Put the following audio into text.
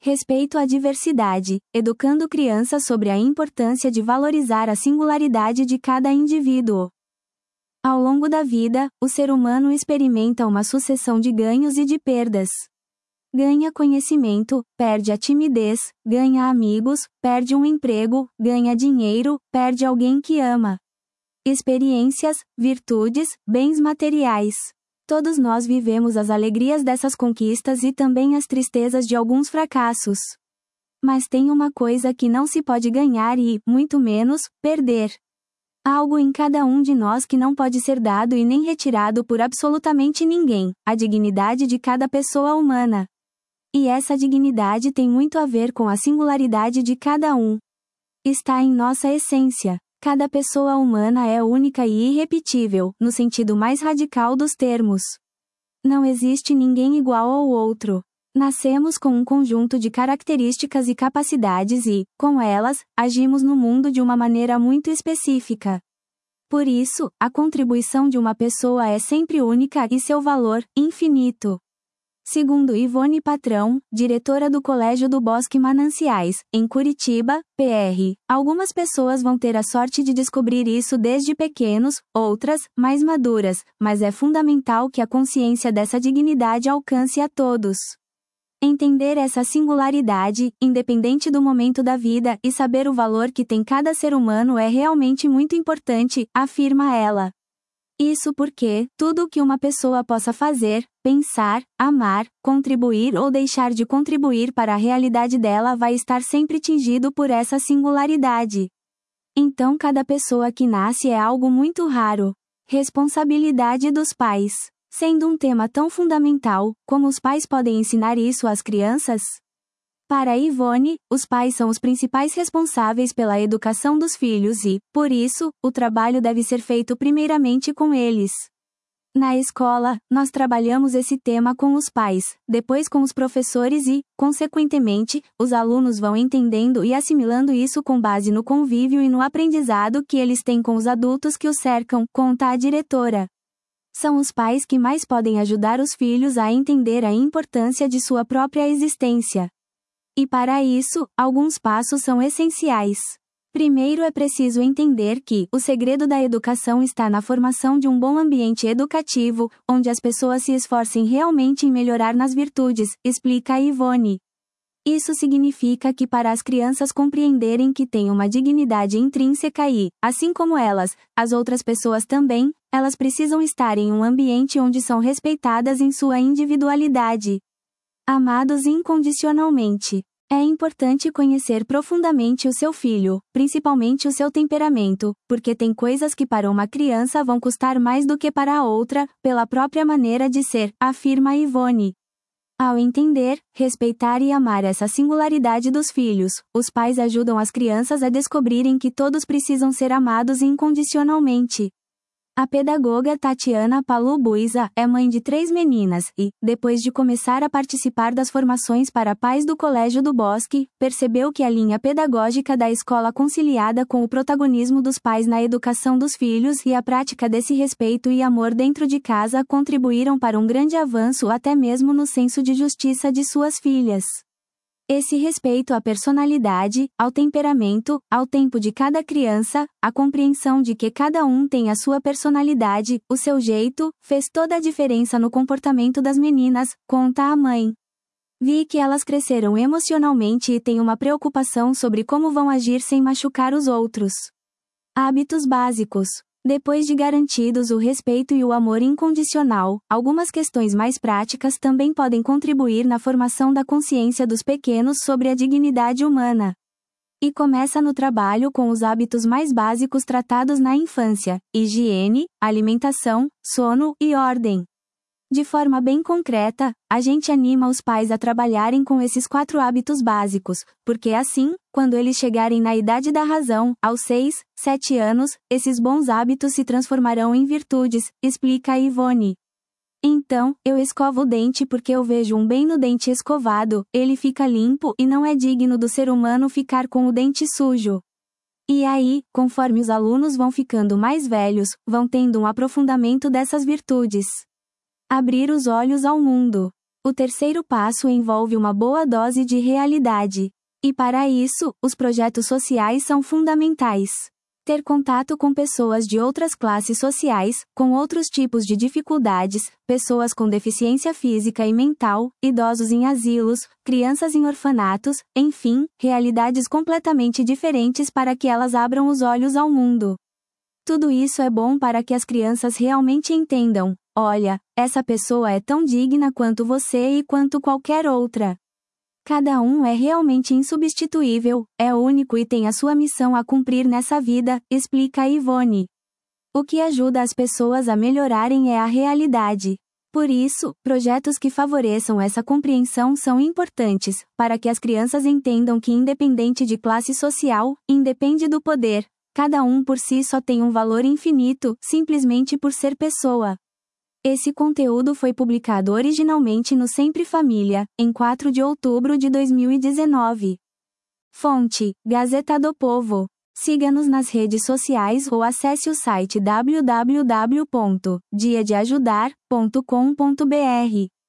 Respeito à diversidade, educando crianças sobre a importância de valorizar a singularidade de cada indivíduo. Ao longo da vida, o ser humano experimenta uma sucessão de ganhos e de perdas. Ganha conhecimento, perde a timidez, ganha amigos, perde um emprego, ganha dinheiro, perde alguém que ama. Experiências, virtudes, bens materiais. Todos nós vivemos as alegrias dessas conquistas e também as tristezas de alguns fracassos. Mas tem uma coisa que não se pode ganhar e, muito menos, perder. Algo em cada um de nós que não pode ser dado e nem retirado por absolutamente ninguém: a dignidade de cada pessoa humana. E essa dignidade tem muito a ver com a singularidade de cada um. Está em nossa essência. Cada pessoa humana é única e irrepetível, no sentido mais radical dos termos. Não existe ninguém igual ao outro. Nascemos com um conjunto de características e capacidades e, com elas, agimos no mundo de uma maneira muito específica. Por isso, a contribuição de uma pessoa é sempre única e seu valor, infinito. Segundo Ivone Patrão, diretora do Colégio do Bosque Mananciais, em Curitiba, PR, algumas pessoas vão ter a sorte de descobrir isso desde pequenos, outras, mais maduras, mas é fundamental que a consciência dessa dignidade alcance a todos. Entender essa singularidade, independente do momento da vida, e saber o valor que tem cada ser humano é realmente muito importante, afirma ela. Isso porque, tudo o que uma pessoa possa fazer, pensar, amar, contribuir ou deixar de contribuir para a realidade dela vai estar sempre tingido por essa singularidade. Então cada pessoa que nasce é algo muito raro. Responsabilidade dos pais. Sendo um tema tão fundamental, como os pais podem ensinar isso às crianças? Para Ivone, os pais são os principais responsáveis pela educação dos filhos e, por isso, o trabalho deve ser feito primeiramente com eles. Na escola, nós trabalhamos esse tema com os pais, depois com os professores e, consequentemente, os alunos vão entendendo e assimilando isso com base no convívio e no aprendizado que eles têm com os adultos que os cercam, conta a diretora. São os pais que mais podem ajudar os filhos a entender a importância de sua própria existência. E para isso, alguns passos são essenciais. Primeiro é preciso entender que o segredo da educação está na formação de um bom ambiente educativo, onde as pessoas se esforcem realmente em melhorar nas virtudes, explica Ivone. Isso significa que para as crianças compreenderem que têm uma dignidade intrínseca e, assim como elas, as outras pessoas também, elas precisam estar em um ambiente onde são respeitadas em sua individualidade. Amados incondicionalmente. É importante conhecer profundamente o seu filho, principalmente o seu temperamento, porque tem coisas que para uma criança vão custar mais do que para a outra, pela própria maneira de ser, afirma Ivone. Ao entender, respeitar e amar essa singularidade dos filhos, os pais ajudam as crianças a descobrirem que todos precisam ser amados incondicionalmente. A pedagoga Tatiana Palubuiza é mãe de 3 meninas e, depois de começar a participar das formações para pais do Colégio do Bosque, percebeu que a linha pedagógica da escola conciliada com o protagonismo dos pais na educação dos filhos e a prática desse respeito e amor dentro de casa contribuíram para um grande avanço até mesmo no senso de justiça de suas filhas. Esse respeito à personalidade, ao temperamento, ao tempo de cada criança, a compreensão de que cada um tem a sua personalidade, o seu jeito, fez toda a diferença no comportamento das meninas, conta a mãe. Vi que elas cresceram emocionalmente e têm uma preocupação sobre como vão agir sem machucar os outros. Hábitos básicos. Depois de garantidos o respeito e o amor incondicional, algumas questões mais práticas também podem contribuir na formação da consciência dos pequenos sobre a dignidade humana. E começa no trabalho com os hábitos mais básicos tratados na infância: higiene, alimentação, sono e ordem. De forma bem concreta, a gente anima os pais a trabalharem com esses 4 hábitos básicos, porque assim, quando eles chegarem na idade da razão, aos 6, 7 anos, esses bons hábitos se transformarão em virtudes, explica Ivone. Então, eu escovo o dente porque eu vejo um bem no dente escovado, ele fica limpo e não é digno do ser humano ficar com o dente sujo. E aí, conforme os alunos vão ficando mais velhos, vão tendo um aprofundamento dessas virtudes. Abrir os olhos ao mundo. O terceiro passo envolve uma boa dose de realidade. E para isso, os projetos sociais são fundamentais. Ter contato com pessoas de outras classes sociais, com outros tipos de dificuldades, pessoas com deficiência física e mental, idosos em asilos, crianças em orfanatos, enfim, realidades completamente diferentes para que elas abram os olhos ao mundo. Tudo isso é bom para que as crianças realmente entendam: olha, essa pessoa é tão digna quanto você e quanto qualquer outra. Cada um é realmente insubstituível, é único e tem a sua missão a cumprir nessa vida, explica Ivone. O que ajuda as pessoas a melhorarem é a realidade. Por isso, projetos que favoreçam essa compreensão são importantes, para que as crianças entendam que, independente de classe social, independe do poder, cada um por si só tem um valor infinito, simplesmente por ser pessoa. Esse conteúdo foi publicado originalmente no Sempre Família, em 4 de outubro de 2019. Fonte: Gazeta do Povo. Siga-nos nas redes sociais ou acesse o site www.diadeajudar.com.br.